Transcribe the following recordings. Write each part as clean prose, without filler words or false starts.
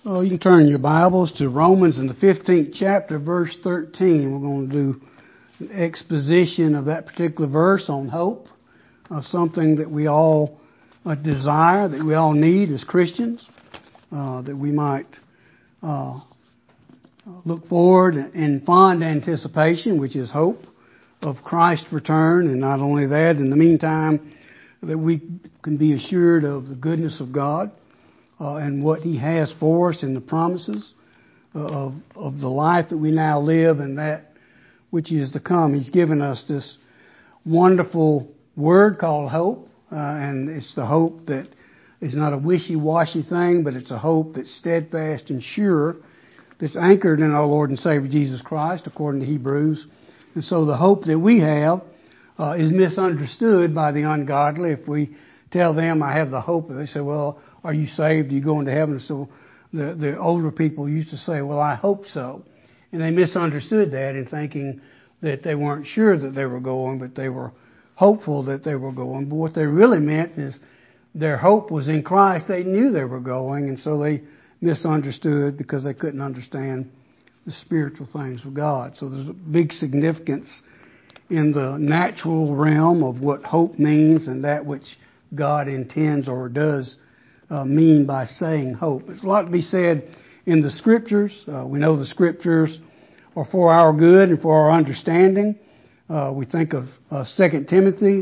Oh, you can turn your Bibles to Romans in the 15th chapter, verse 13. We're going to do an exposition of that particular verse on hope, something that we all desire, that we all need as Christians, that we might look forward in fond anticipation, which is hope of Christ's return, and not only that, in the meantime, that we can be assured of the goodness of God. And what He has for us in the promises of the life that we now live and that which is to come. He's given us this wonderful word called hope, and it's the hope that is not a wishy-washy thing, but it's a hope that's steadfast and sure, that's anchored in our Lord and Savior Jesus Christ, according to Hebrews. And so the hope that we have is misunderstood by the ungodly. If we tell them, I have the hope, they say, well, are you saved? Are you going to heaven? So the older people used to say, well, I hope so. And they misunderstood that in thinking that they weren't sure that they were going, but they were hopeful that they were going. But what they really meant is their hope was in Christ. They knew they were going, and so they misunderstood because they couldn't understand the spiritual things of God. So there's a big significance in the natural realm of what hope means and that which God intends or does mean by saying hope. There's a lot to be said in the Scriptures. We know the Scriptures are for our good and for our understanding. We think of 2 Timothy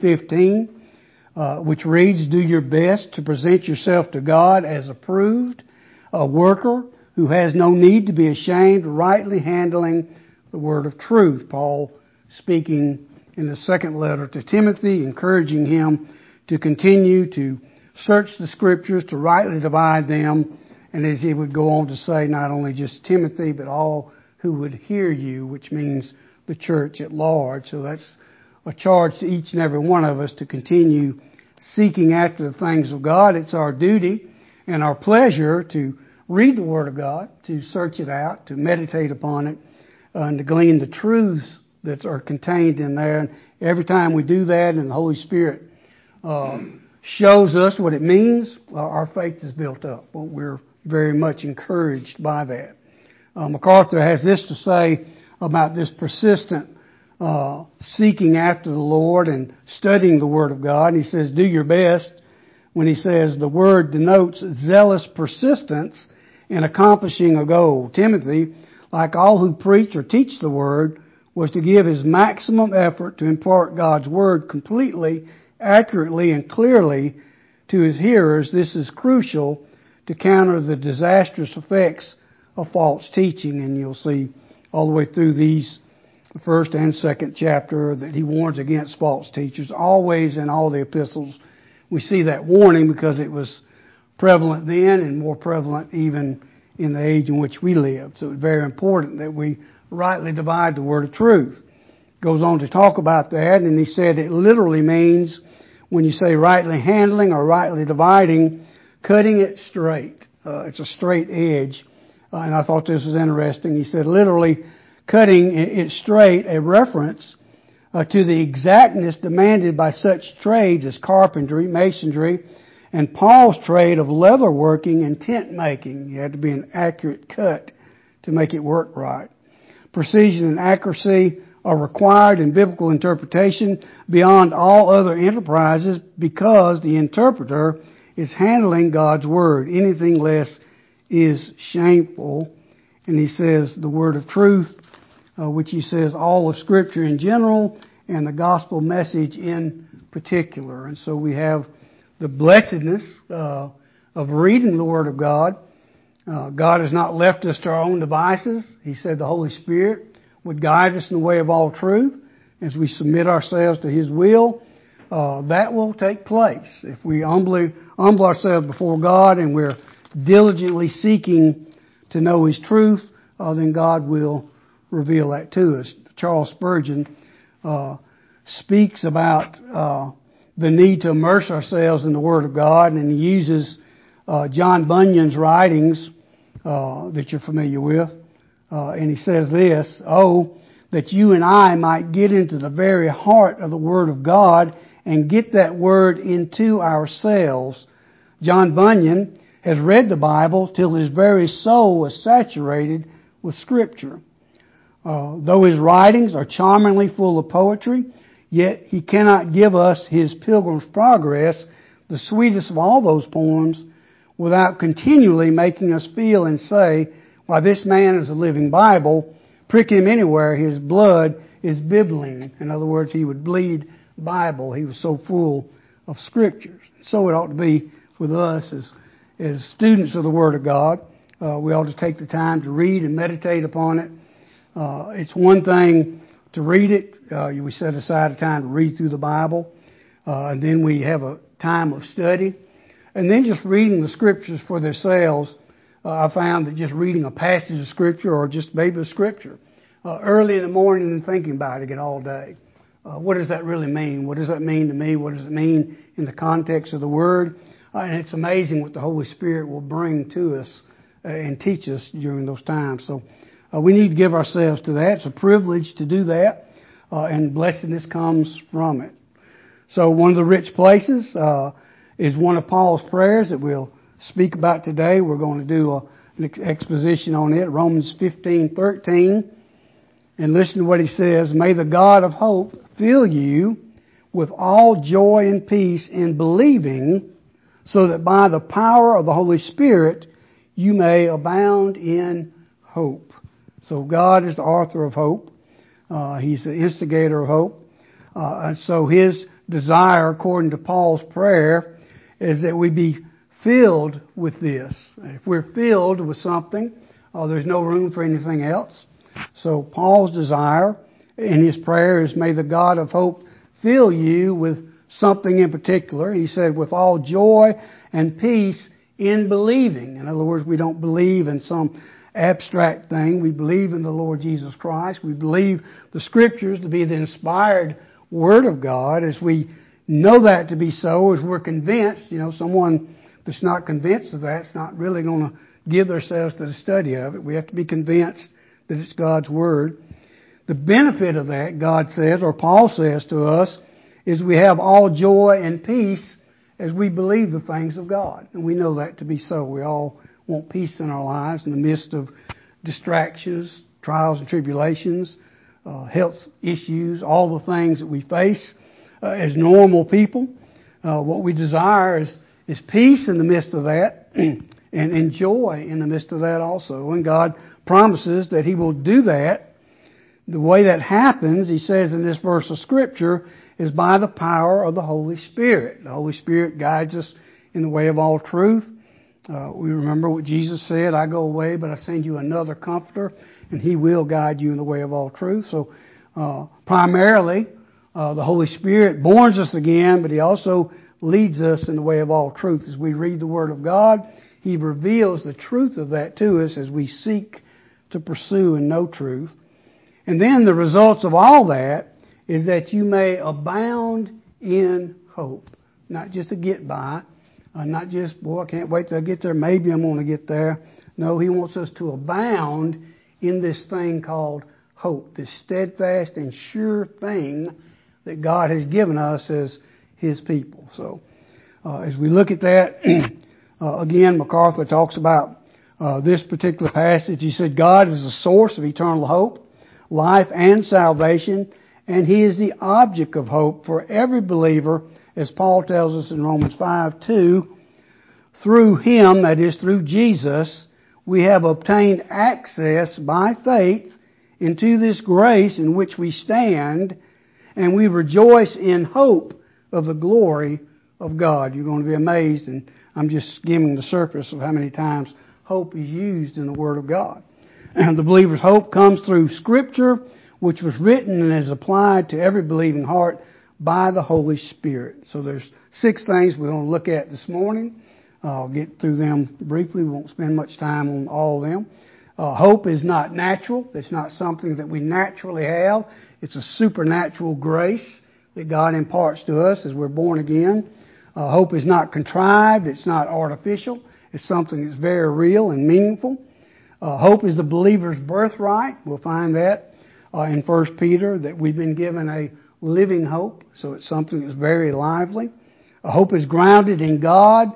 2:15, which reads, do your best to present yourself to God as approved, a worker who has no need to be ashamed, rightly handling the word of truth. Paul speaking in the second letter to Timothy, encouraging him to continue to search the Scriptures, to rightly divide them, and as he would go on to say, not only just Timothy, but all who would hear you, which means the church at large. So that's a charge to each and every one of us to continue seeking after the things of God. It's our duty and our pleasure to read the Word of God, to search it out, to meditate upon it, and to glean the truths that are contained in there. And every time we do that and the Holy Spirit shows us what it means, our faith is built up. Well, we're very much encouraged by that. MacArthur has this to say about this persistent seeking after the Lord and studying the Word of God. He says, do your best. When he says the word denotes zealous persistence in accomplishing a goal. Timothy, like all who preach or teach the Word, was to give his maximum effort to impart God's Word completely, accurately, and clearly to his hearers. This is crucial to counter the disastrous effects of false teaching. And you'll see all the way through these first and second chapter that he warns against false teachers. Always in all the epistles we see that warning because it was prevalent then and more prevalent even in the age in which we live. So it's very important that we rightly divide the word of truth. Goes on to talk about that, and he said it literally means, when you say rightly handling or rightly dividing, cutting it straight. It's a straight edge. And I thought this was interesting. He said literally cutting it straight, a reference to the exactness demanded by such trades as carpentry, masonry, and Paul's trade of leather working and tent making. You had to be an accurate cut to make it work right. Precision and accuracy are required in biblical interpretation beyond all other enterprises because the interpreter is handling God's Word. Anything less is shameful. And he says the word of truth, which he says all of Scripture in general and the gospel message in particular. And so we have the blessedness of reading the Word of God. God has not left us to our own devices. He said the Holy Spirit would guide us in the way of all truth as we submit ourselves to His will. That will take place. If we humble ourselves before God and we're diligently seeking to know His truth, then God will reveal that to us. Charles Spurgeon speaks about the need to immerse ourselves in the Word of God, and he uses John Bunyan's writings that you're familiar with. And he says this, oh, that you and I might get into the very heart of the Word of God and get that Word into ourselves. John Bunyan has read the Bible till his very soul is saturated with Scripture. Though his writings are charmingly full of poetry, yet he cannot give us his Pilgrim's Progress, the sweetest of all those poems, without continually making us feel and say, why, this man is a living Bible. Prick him anywhere, his blood is bibbling. In other words, he would bleed Bible. He was so full of Scriptures. So it ought to be with us as students of the Word of God. We ought to take the time to read and meditate upon it. It's one thing to read it. We set aside a time to read through the Bible. And then we have a time of study. And then just reading the Scriptures for themselves, I found that just reading a passage of Scripture or just maybe a Scripture early in the morning and thinking about it again all day. What does that really mean? What does that mean to me? What does it mean in the context of the Word? And it's amazing what the Holy Spirit will bring to us and teach us during those times. So we need to give ourselves to that. It's a privilege to do that, and blessedness comes from it. So one of the rich places is one of Paul's prayers that we'll speak about today. We're going to do an exposition on it, Romans 15:13. And listen to what he says. May the God of hope fill you with all joy and peace in believing, so that by the power of the Holy Spirit you may abound in hope. So God is the author of hope. He's the instigator of hope. And so his desire, according to Paul's prayer, is that we be filled with this. If we're filled with something, there's no room for anything else. So Paul's desire in his prayer is, may the God of hope fill you with something in particular. He said, with all joy and peace in believing. In other words, we don't believe in some abstract thing. We believe in the Lord Jesus Christ. We believe the Scriptures to be the inspired Word of God. As we know that to be so, as we're convinced, someone that's not convinced of that is not really going to give themselves to the study of it. We have to be convinced that it's God's Word. The benefit of that, God says, or Paul says to us, is we have all joy and peace as we believe the things of God. And we know that to be so. We all want peace in our lives in the midst of distractions, trials and tribulations, health issues, all the things that we face as normal people. What we desire is peace in the midst of that and joy in the midst of that also. And God promises that He will do that. The way that happens, He says in this verse of Scripture, is by the power of the Holy Spirit. The Holy Spirit guides us in the way of all truth. We remember what Jesus said, I go away, but I send you another Comforter, and He will guide you in the way of all truth. So primarily, the Holy Spirit borns us again, but He also leads us in the way of all truth. As we read the Word of God, He reveals the truth of that to us as we seek to pursue and know truth. And then the results of all that is that you may abound in hope. Not just to get by, not just, boy, I can't wait till I get there, maybe I'm going to get there. No, He wants us to abound in this thing called hope, this steadfast and sure thing that God has given us as His people. So, as we look at that, again, MacArthur talks about this particular passage. He said, God is the source of eternal hope, life, and salvation, and He is the object of hope for every believer, as Paul tells us in Romans 5:2. Through Him, that is, through Jesus, we have obtained access by faith into this grace in which we stand, and we rejoice in hope of the glory of God. You're going to be amazed, and I'm just skimming the surface of how many times hope is used in the Word of God. And the believer's hope comes through Scripture, which was written and is applied to every believing heart by the Holy Spirit. So there's 6 things we're going to look at this morning. I'll get through them briefly. We won't spend much time on all of them. Hope is not natural. It's not something that we naturally have. It's a supernatural grace that God imparts to us as we're born again. Hope is not contrived. It's not artificial. It's something that's very real and meaningful. Hope is the believer's birthright. We'll find that in 1 Peter, that we've been given a living hope. So it's something that's very lively. Hope is grounded in God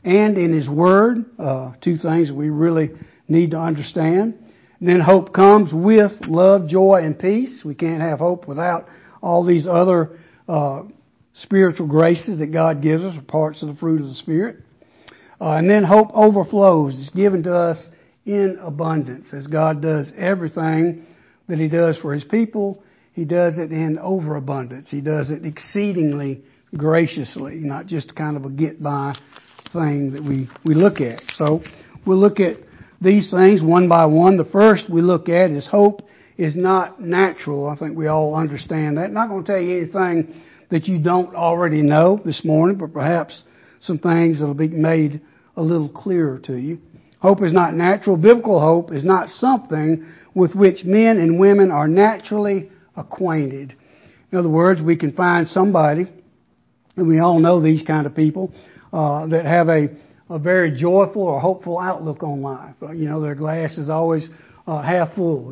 and in His Word. Two things that we really need to understand. And then hope comes with love, joy, and peace. We can't have hope without all these other spiritual graces that God gives us, or parts of the fruit of the Spirit. And then hope overflows. It's given to us in abundance. As God does everything that He does for His people, He does it in overabundance. He does it exceedingly graciously, not just kind of a get-by thing that we look at. So we'll look at these things one by one. The first we look at is hope is not natural. I think we all understand that. I'm not going to tell you anything that you don't already know this morning, but perhaps some things that will be made a little clearer to you. Hope is not natural. Biblical hope is not something with which men and women are naturally acquainted. In other words, we can find somebody, and we all know these kind of people, that have a very joyful or hopeful outlook on life. Their glass is always half full,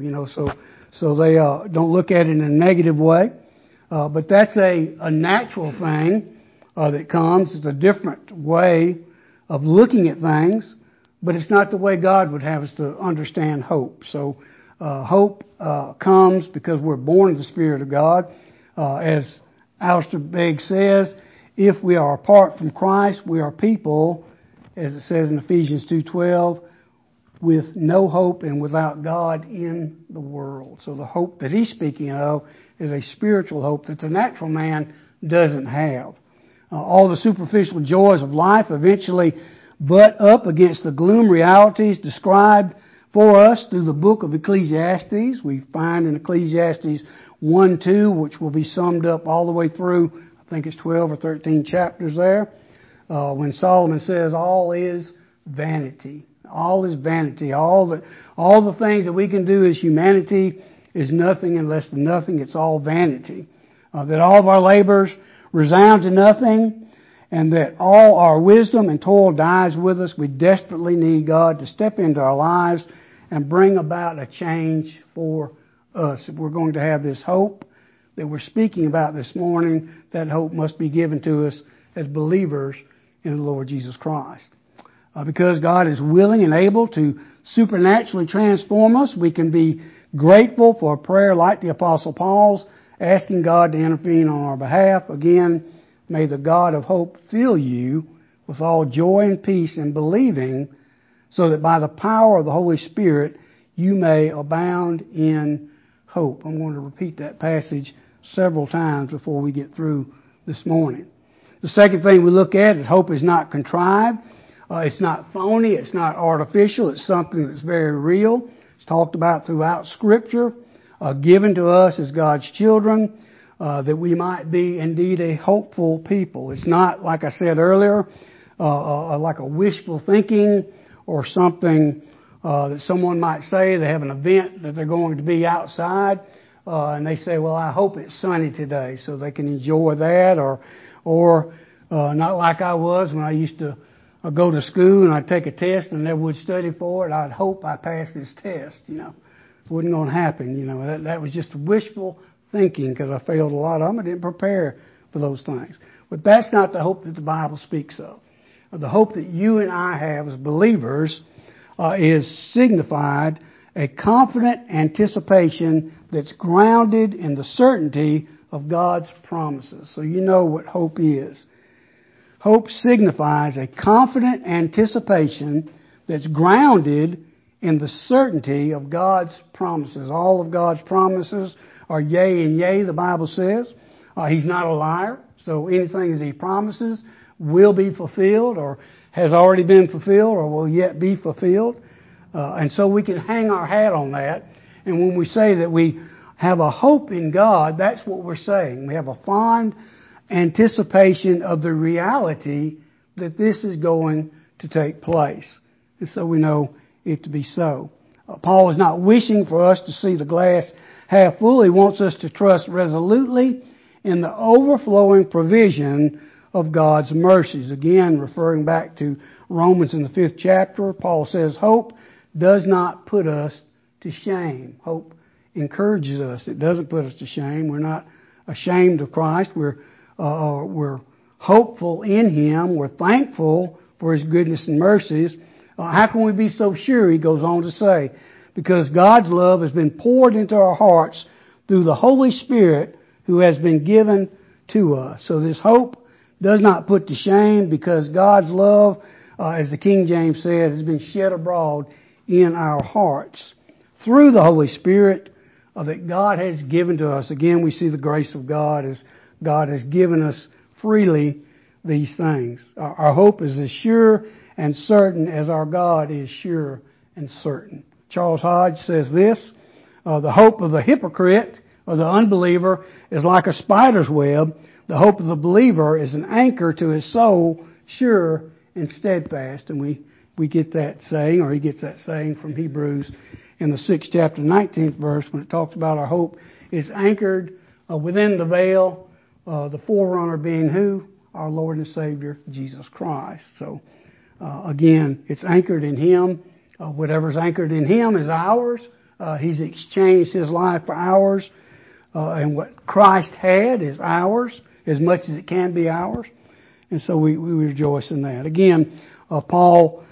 so they don't look at it in a negative way. But that's a natural thing that comes. It's a different way of looking at things, but it's not the way God would have us to understand hope. So hope comes because we're born of the Spirit of God. As Alistair Begg says, if we are apart from Christ, we are people, as it says in Ephesians 2:12, with no hope and without God in the world. So the hope that he's speaking of is a spiritual hope that the natural man doesn't have. All the superficial joys of life eventually butt up against the gloom realities described for us through the book of Ecclesiastes. We find in Ecclesiastes 1:2, which will be summed up all the way through, I think it's 12 or 13 chapters there, when Solomon says all is vanity. All is vanity. All the things that we can do as humanity is nothing and less than nothing. It's all vanity. That all of our labors resound to nothing, and that all our wisdom and toil dies with us. We desperately need God to step into our lives and bring about a change for us. If we're going to have this hope that we're speaking about this morning, that hope must be given to us as believers in the Lord Jesus Christ. Because God is willing and able to supernaturally transform us, we can be grateful for a prayer like the Apostle Paul's, asking God to intervene on our behalf. Again, may the God of hope fill you with all joy and peace in believing, so that by the power of the Holy Spirit you may abound in hope. I'm going to repeat that passage several times before we get through this morning. The second thing we look at is hope is not contrived. It's not phony. It's not artificial. It's something that's very real. It's talked about throughout Scripture, given to us as God's children, that we might be indeed a hopeful people. It's not, like I said earlier, like a wishful thinking or something that someone might say. They have an event that they're going to be outside, and they say, well, I hope it's sunny today, so they can enjoy that, or not like I was when I used to go to school and I'd take a test and never would study for it. I'd hope I passed this test, It wasn't going to happen, That was just wishful thinking because I failed a lot of them. I didn't prepare for those things. But that's not the hope that the Bible speaks of. The hope that you and I have as believers is signified a confident anticipation that's grounded in the certainty of God's promises. So you know what hope is. Hope signifies a confident anticipation that's grounded in the certainty of God's promises. All of God's promises are yea and yea, the Bible says. He's not a liar, so anything that He promises will be fulfilled or has already been fulfilled or will yet be fulfilled. And so we can hang our hat on that. And when we say that we have a hope in God, that's what we're saying. We have a fond anticipation of the reality that this is going to take place. And so we know it to be so. Paul is not wishing for us to see the glass half full. He wants us to trust resolutely in the overflowing provision of God's mercies. Again, referring back to Romans in the 5th chapter, Paul says, hope does not put us to shame. Hope encourages us. It doesn't put us to shame. We're not ashamed of Christ. We're hopeful in Him. We're thankful for His goodness and mercies. How can we be so sure? He goes on to say, because God's love has been poured into our hearts through the Holy Spirit who has been given to us. So this hope does not put to shame, because God's love, as the King James says, has been shed abroad in our hearts through the Holy Spirit that God has given to us. Again, we see the grace of God as God has given us freely these things. Our hope is as sure and certain as our God is sure and certain. Charles Hodge says this, the hope of the hypocrite or the unbeliever is like a spider's web. The hope of the believer is an anchor to his soul, sure and steadfast. And we get that saying, or he gets that saying from Hebrews in the 6th chapter, 19th verse, when it talks about our hope is anchored within the veil, the forerunner being who? Our Lord and Savior, Jesus Christ. So, again, it's anchored in Him. Whatever's anchored in Him is ours. He's exchanged His life for ours. And what Christ had is ours, as much as it can be ours. And so we rejoice in that. Again, Paul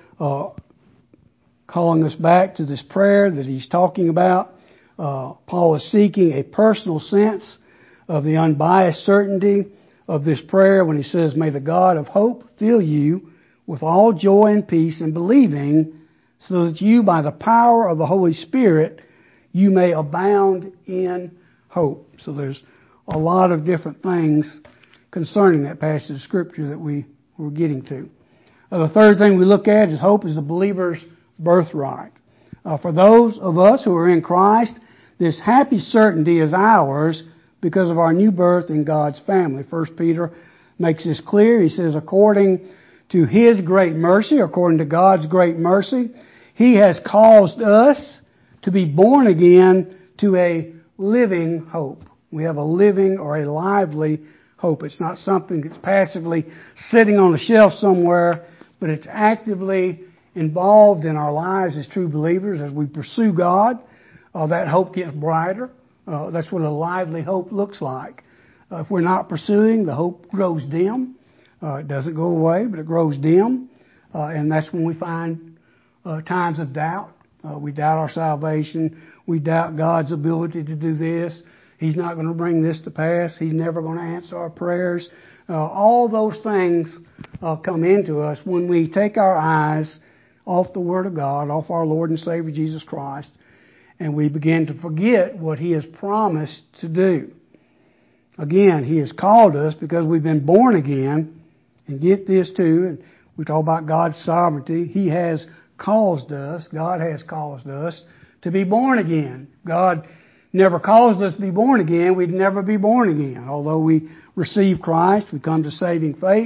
calling us back to this prayer that he's talking about. Paul is seeking a personal sense of the unbiased certainty of this prayer when he says, may the God of hope fill you with all joy and peace in believing, so that you, by the power of the Holy Spirit, you may abound in hope. So there's a lot of different things concerning that passage of Scripture that we're getting to. The third thing we look at is hope is the believer's birthright. For those of us who are in Christ, this happy certainty is ours because of our new birth in God's family. 1 Peter makes this clear. He says, according to His great mercy, according to God's great mercy, He has caused us to be born again to a living hope. We have a living or a lively hope. It's not something that's passively sitting on a shelf somewhere, but it's actively involved in our lives as true believers. As we pursue God, that hope gets brighter. That's what a lively hope looks like. If we're not pursuing, the hope grows dim. It doesn't go away, but it grows dim. And that's when we find times of doubt. We doubt our salvation. We doubt God's ability to do this. He's not going to bring this to pass. He's never going to answer our prayers. All those things come into us when we take our eyes off the Word of God, off our Lord and Savior Jesus Christ, and we begin to forget what He has promised to do. Again, He has called us because we've been born again. And get this too, and we talk about God's sovereignty. He has caused us, God has caused us to be born again. God never caused us to be born again, we'd never be born again. Although we receive Christ, we come to saving faith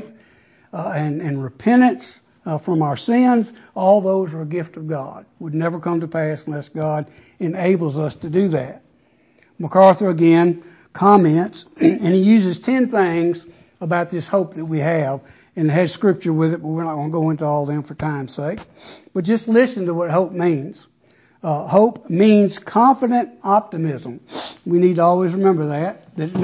and repentance from our sins, all those are a gift of God. Would never come to pass unless God enables us to do that. MacArthur again comments, and he uses 10 things about this hope that we have, and it has scripture with it, but we're not going to go into all of them for time's sake. But just listen to what hope means. Hope means confident optimism. We need to always remember that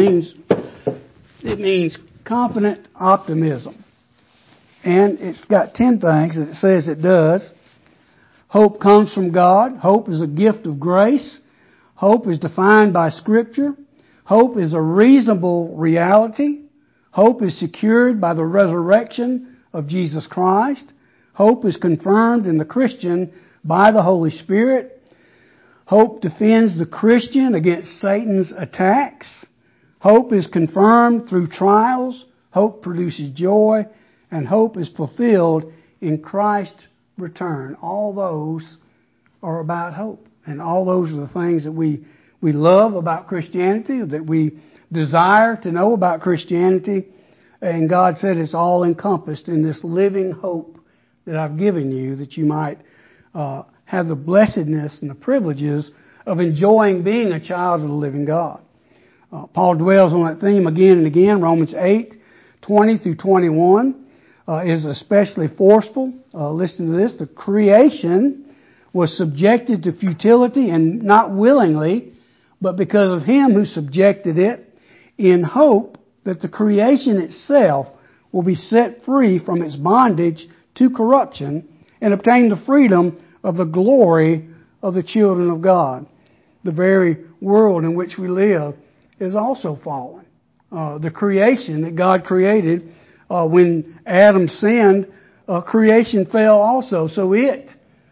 it means confident optimism. And it's got 10 things that it says it does. Hope comes from God. Hope is a gift of grace. Hope is defined by Scripture. Hope is a reasonable reality. Hope is secured by the resurrection of Jesus Christ. Hope is confirmed in the Christian by the Holy Spirit. Hope defends the Christian against Satan's attacks. Hope is confirmed through trials. Hope produces joy. And hope is fulfilled in Christ's return. All those are about hope. And all those are the things that we love about Christianity, that we desire to know about Christianity. And God said it's all encompassed in this living hope that I've given you, that you might have the blessedness and the privileges of enjoying being a child of the living God. Paul dwells on that theme again and again. Romans 8:20 through 21 is especially forceful. Listen to this. The creation was subjected to futility, and not willingly, but because of Him who subjected it, in hope that the creation itself will be set free from its bondage to corruption and obtain the freedom of the glory of the children of God. The very world in which we live is also fallen. The creation that God created, when Adam sinned, creation fell also. So it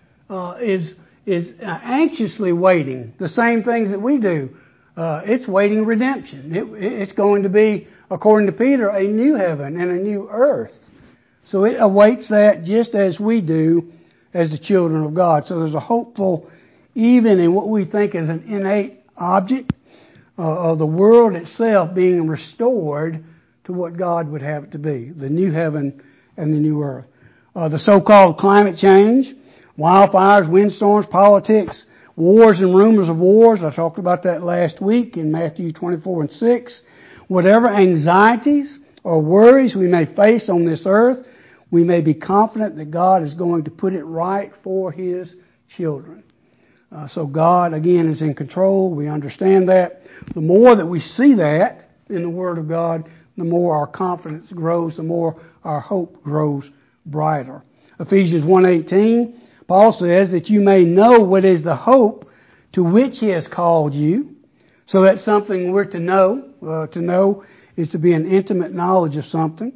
is anxiously waiting the same things that we do. It's waiting redemption. It's going to be, according to Peter, a new heaven and a new earth. So it awaits that just as we do as the children of God. So there's a hopeful, even in what we think is an innate object of the world itself being restored to what God would have it to be, the new heaven and the new earth. The so-called climate change, wildfires, windstorms, politics, wars and rumors of wars. I talked about that last week in Matthew 24:6. Whatever anxieties or worries we may face on this earth, we may be confident that God is going to put it right for His children. So God, again, is in control. We understand that. The more that we see that in the Word of God, the more our confidence grows, the more our hope grows brighter. Ephesians 1:18, Paul says that you may know what is the hope to which He has called you. So that's something we're to know. To know is to be an intimate knowledge of something.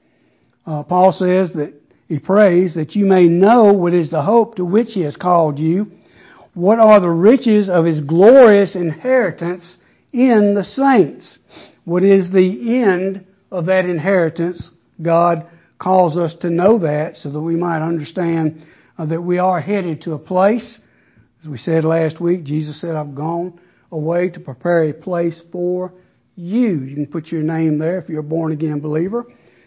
Paul says that he prays that you may know what is the hope to which He has called you. What are the riches of His glorious inheritance in the saints? What is the end of that inheritance? God calls us to know that so that we might understand that we are headed to a place. As we said last week, Jesus said, I've gone away to prepare a place for you. You can put your name there if you're a born-again believer.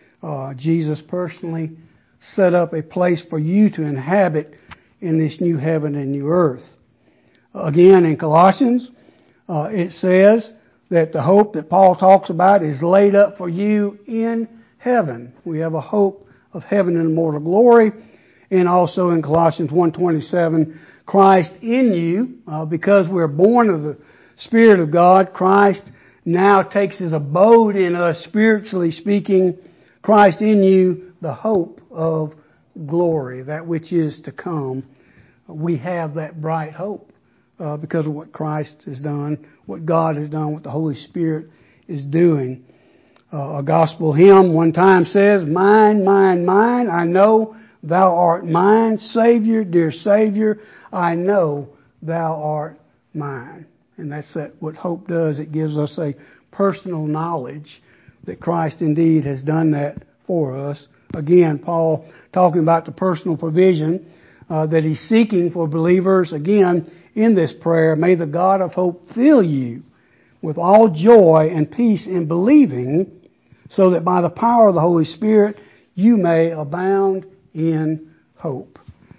Jesus personally set up a place for you to inhabit in this new heaven and new earth. Again, in Colossians, it says that the hope that Paul talks about is laid up for you in heaven. We have a hope of heaven and immortal glory. And also in Colossians 1:27, Christ in you, because we're born of the Spirit of God, Christ now takes His abode in us, spiritually speaking. Christ in you, the hope of glory, that which is to come. We have that bright hope because of what Christ has done, what God has done, what the Holy Spirit is doing. A gospel hymn one time says, mine, mine, mine, I know Thou art mine, Savior, dear Savior, I know Thou art mine. And that's what hope does. It gives us a personal knowledge that Christ indeed has done that for us. Again, Paul talking about the personal provision that he's seeking for believers. Again, in this prayer, may the God of hope fill you with all joy and peace in believing, so that by the power of the Holy Spirit you may abound in hope.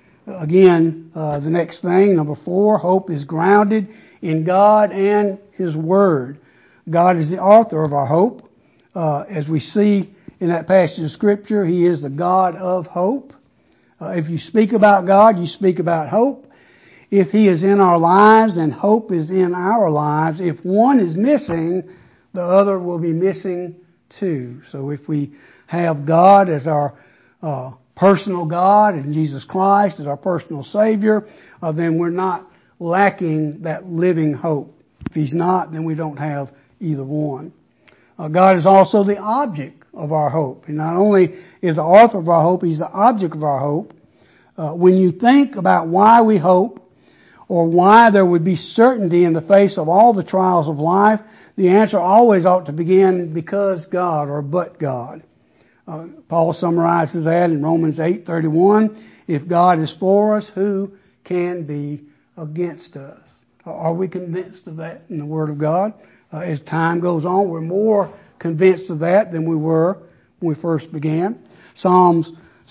Again, the next thing, number 4, hope is grounded in God and His Word. God is the author of our hope. As we see in that passage of Scripture, He is the God of hope. If you speak about God, you speak about hope. If He is in our lives, then hope is in our lives. If one is missing, the other will be missing too. So if we have God as our personal God and Jesus Christ as our personal Savior, then we're not lacking that living hope. If He's not, then we don't have either one. God is also the object of our hope. He not only is the author of our hope, He's the object of our hope. When you think about why we hope, or why there would be certainty in the face of all the trials of life, the answer always ought to begin because God or but God. Paul summarizes that in Romans 8:31. If God is for us, who can be against us? Are we convinced of that in the Word of God? As time goes on, we're more convinced of that than we were when we first began. Psalms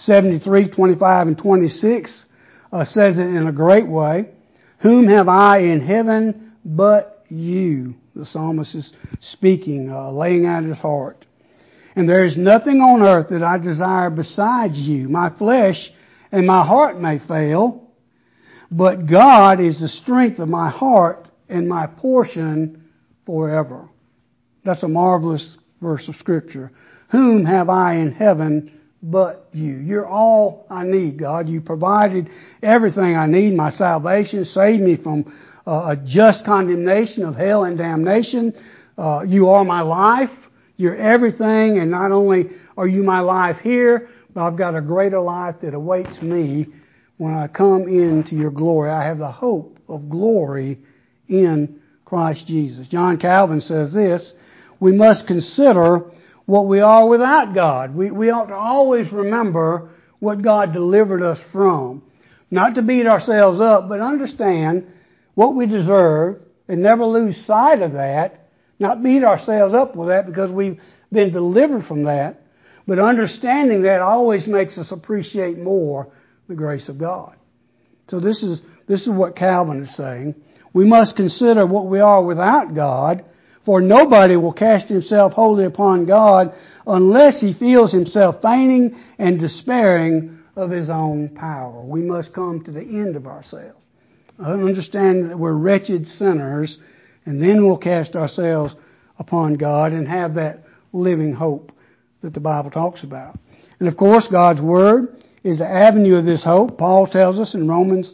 73:25 and 26 says it in a great way. Whom have I in heaven but you? The psalmist is speaking, laying out his heart. And there is nothing on earth that I desire besides you. My flesh and my heart may fail, but God is the strength of my heart and my portion forever. That's a marvelous verse of Scripture. Whom have I in heaven but you. You're all I need, God. You provided everything I need, my salvation, saved me from a just condemnation of hell and damnation. You are my life. You're everything, and not only are you my life here, but I've got a greater life that awaits me when I come into your glory. I have the hope of glory in Christ Jesus. John Calvin says this: we must consider what we are without God. We ought to always remember what God delivered us from. Not to beat ourselves up, but understand what we deserve and never lose sight of that. Not beat ourselves up with that because we've been delivered from that. But understanding that always makes us appreciate more the grace of God. So this is what Calvin is saying. We must consider what we are without God, for nobody will cast himself wholly upon God unless he feels himself fainting and despairing of his own power. We must come to the end of ourselves. Understand that we're wretched sinners, and then we'll cast ourselves upon God and have that living hope that the Bible talks about. And of course, God's Word is the avenue of this hope. Paul tells us in Romans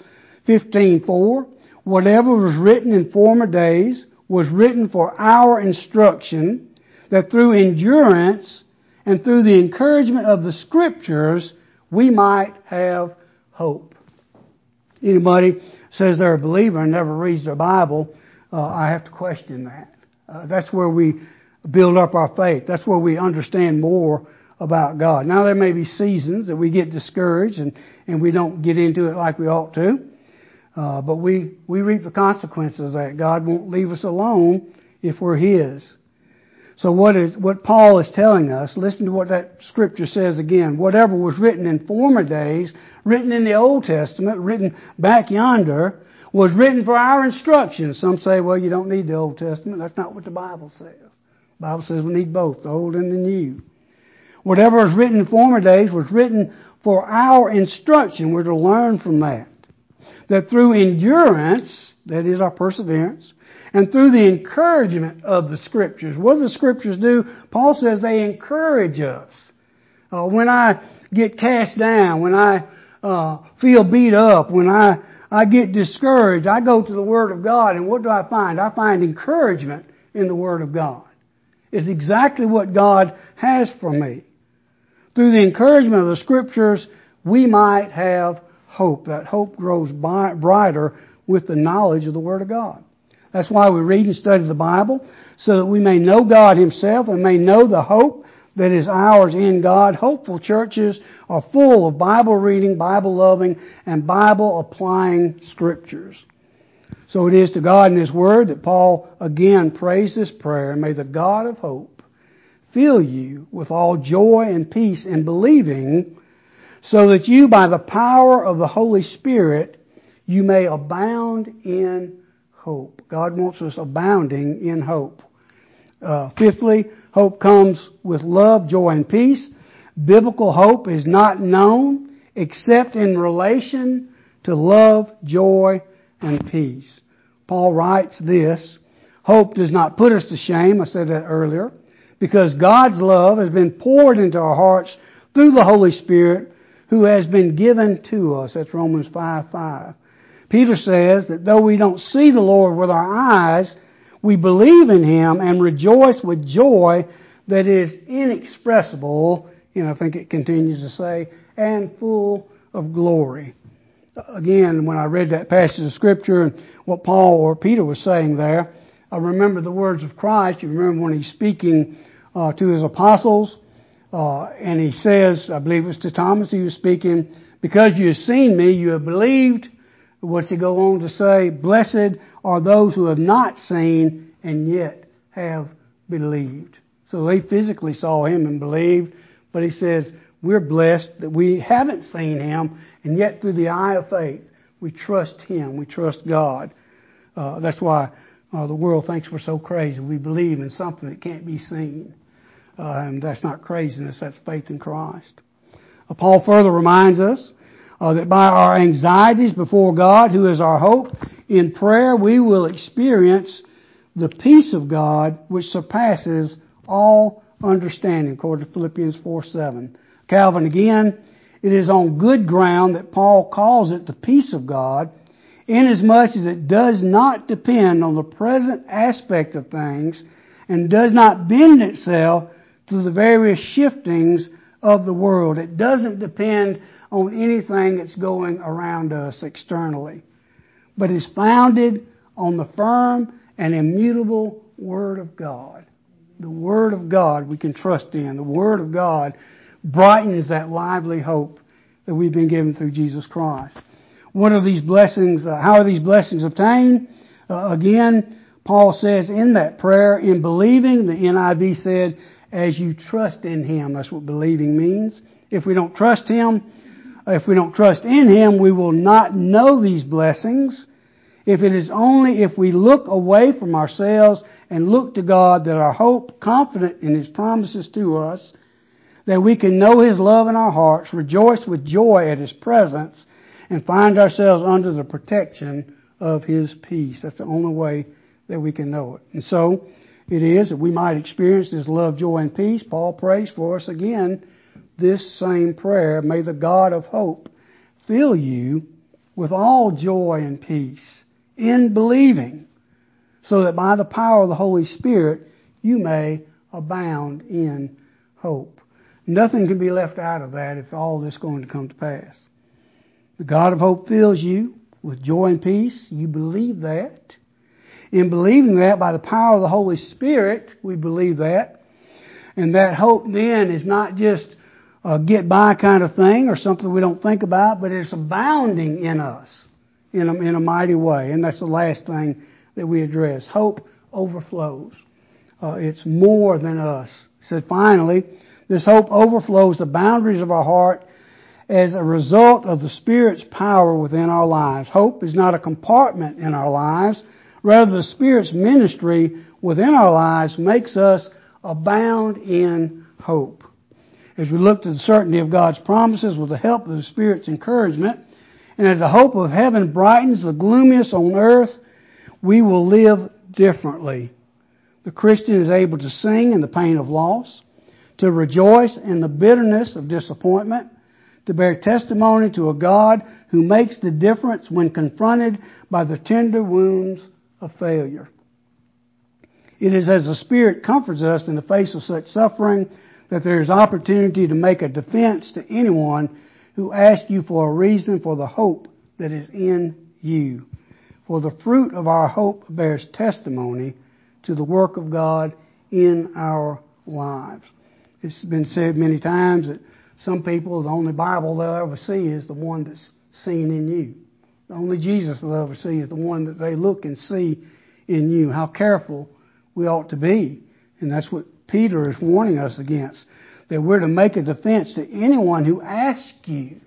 15:4, whatever was written in former days was written for our instruction, that through endurance and through the encouragement of the Scriptures we might have hope. Anybody says they're a believer and never reads their Bible, I have to question that. That's where we build up our faith. That's where we understand more about God. Now there may be seasons that we get discouraged and we don't get into it like we ought to. But we reap the consequences of that. God won't leave us alone if we're His. So what Paul is telling us, listen to what that scripture says again. Whatever was written in former days, written in the Old Testament, written back yonder, was written for our instruction. Some say, well, you don't need the Old Testament. That's not what the Bible says. The Bible says we need both, the Old and the New. Whatever was written in former days was written for our instruction. We're to learn from that. That through endurance, that is our perseverance, and through the encouragement of the Scriptures. What do the Scriptures do? Paul says they encourage us. When I get cast down, when I feel beat up, when I get discouraged, I go to the Word of God, and what do I find? I find encouragement in the Word of God. It's exactly what God has for me. Through the encouragement of the Scriptures, we might have hope. That hope grows brighter with the knowledge of the Word of God. That's why we read and study the Bible, so that we may know God Himself and may know the hope that is ours in God. Hopeful churches are full of Bible reading, Bible loving, and Bible applying Scriptures. So it is to God and His Word that Paul again prays this prayer. May the God of hope fill you with all joy and peace in believing, so that you, by the power of the Holy Spirit, you may abound in hope. God wants us abounding in hope. Fifthly, hope comes with love, joy, and peace. Biblical hope is not known except in relation to love, joy, and peace. Paul writes this: hope does not put us to shame, I said that earlier, because God's love has been poured into our hearts through the Holy Spirit who has been given to us. That's Romans 5:5. Peter says that though we don't see the Lord with our eyes, we believe in Him and rejoice with joy that is inexpressible, and I think it continues to say, and full of glory. Again, when I read that passage of Scripture and what Paul or Peter was saying there, I remember the words of Christ. You remember when He's speaking to His apostles, and He says, I believe it was to Thomas He was speaking, because you have seen me, you have believed. What's He go on to say? Blessed are those who have not seen and yet have believed. So they physically saw Him and believed, but He says, we're blessed that we haven't seen Him, and yet through the eye of faith, we trust Him, we trust God. That's why the world thinks we're so crazy. We believe in something that can't be seen. And that's not craziness, that's faith in Christ. Paul further reminds us that by our anxieties before God, who is our hope, in prayer we will experience the peace of God which surpasses all understanding, according to Philippians 4:7. Calvin again, it is on good ground that Paul calls it the peace of God, inasmuch as it does not depend on the present aspect of things and does not bend itself to the various shiftings of the world. It doesn't depend on anything that's going around us externally, but is founded on the firm and immutable Word of God. The Word of God we can trust in. The Word of God brightens that lively hope that we've been given through Jesus Christ. What are these blessings? How are these blessings obtained? Again, Paul says in that prayer, in believing, the NIV said, as you trust in Him. That's what believing means. If we don't trust Him, if we don't trust in Him, we will not know these blessings. If it is only if we look away from ourselves and look to God that our hope, confident in His promises to us, that we can know His love in our hearts, rejoice with joy at His presence, and find ourselves under the protection of His peace. That's the only way that we can know it. And so it is that we might experience this love, joy, and peace. Paul prays for us again this same prayer. May the God of hope fill you with all joy and peace in believing, so that by the power of the Holy Spirit you may abound in hope. Nothing can be left out of that if all this is going to come to pass. The God of hope fills you with joy and peace. You believe that. In believing that, by the power of the Holy Spirit, we believe that. And that hope then is not just a get-by kind of thing or something we don't think about, but it's abounding in us in a mighty way. And that's the last thing that we address. Hope overflows. It's more than us. He said, finally, this hope overflows the boundaries of our heart as a result of the Spirit's power within our lives. Hope is not a compartment in our lives. Rather, the Spirit's ministry within our lives makes us abound in hope. As we look to the certainty of God's promises with the help of the Spirit's encouragement, and as the hope of heaven brightens the gloomiest on earth, we will live differently. The Christian is able to sing in the pain of loss, to rejoice in the bitterness of disappointment, to bear testimony to a God who makes the difference when confronted by the tender wounds of failure. It is as the Spirit comforts us in the face of such suffering that there is opportunity to make a defense to anyone who asks you for a reason for the hope that is in you. For the fruit of our hope bears testimony to the work of God in our lives. It's been said many times that some people, the only Bible they'll ever see is the one that's seen in you. The only Jesus they'll ever see is the one that they look and see in you. How careful we ought to be. And that's what Peter is warning us against. That we're to make a defense to anyone who asks you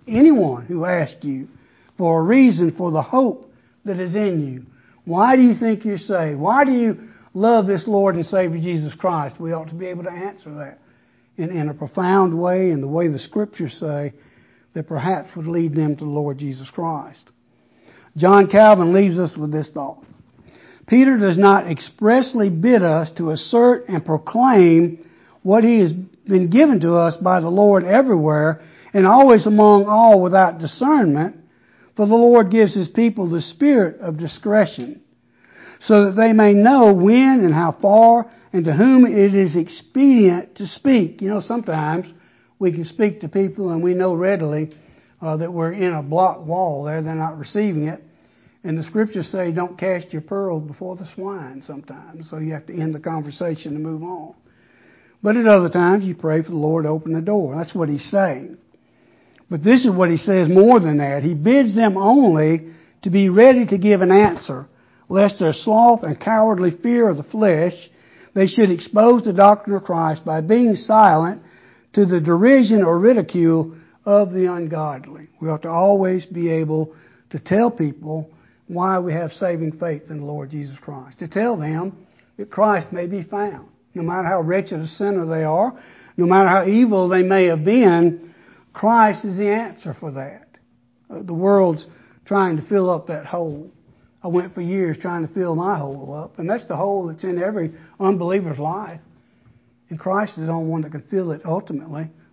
for a reason for the hope that is in you. Why do you think you're saved? Why do you love this Lord and Savior Jesus Christ? We ought to be able to answer that in a profound way, in the way the Scriptures say, that perhaps would lead them to the Lord Jesus Christ. John Calvin leaves us with this thought. Peter does not expressly bid us to assert and proclaim what he has been given to us by the Lord everywhere and always among all without discernment, for the Lord gives His people the spirit of discretion, so that they may know when and how far and to whom it is expedient to speak. You know, sometimes we can speak to people and we know readily that we're in a block wall there. They're not receiving it. And the Scriptures say don't cast your pearls before the swine sometimes. So you have to end the conversation and move on. But at other times you pray for the Lord to open the door. That's what He's saying. But this is what He says more than that. He bids them only to be ready to give an answer, lest their sloth and cowardly fear of the flesh, they should expose the doctrine of Christ by being silent to the derision or ridicule of the ungodly. We ought to always be able to tell people why we have saving faith in the Lord Jesus Christ. To tell them that Christ may be found. No matter how wretched a sinner they are, no matter how evil they may have been, Christ is the answer for that. The world's trying to fill up that hole. I went for years trying to fill my hole up, and that's the hole that's in every unbeliever's life. And Christ is the only one that can fill it ultimately.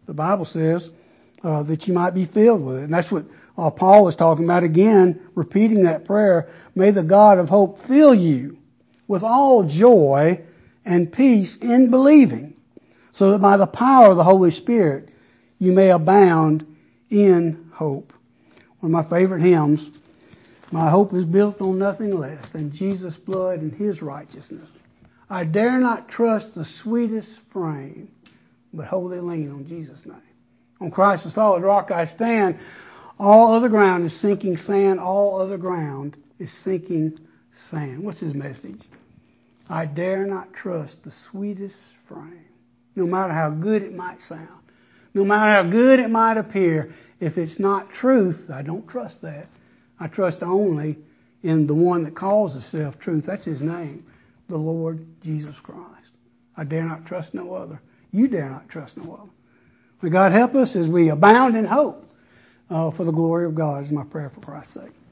the Bible says, that you might be filled with it. And that's what Paul is talking about again, repeating that prayer. May the God of hope fill you with all joy and peace in believing, so that by the power of the Holy Spirit you may abound in hope. One of my favorite hymns, my hope is built on nothing less than Jesus' blood and His righteousness. I dare not trust the sweetest frame, but wholly lean on Jesus' name. On Christ the solid rock I stand. All other ground is sinking sand. All other ground is sinking sand. What's his message? I dare not trust the sweetest frame, no matter how good it might sound, no matter how good it might appear. If it's not truth, I don't trust that. I trust only in the one that calls himself truth. That's His name, the Lord Jesus Christ. I dare not trust no other. You dare not trust no other. May God help us as we abound in hope for the glory of God is my prayer for Christ's sake.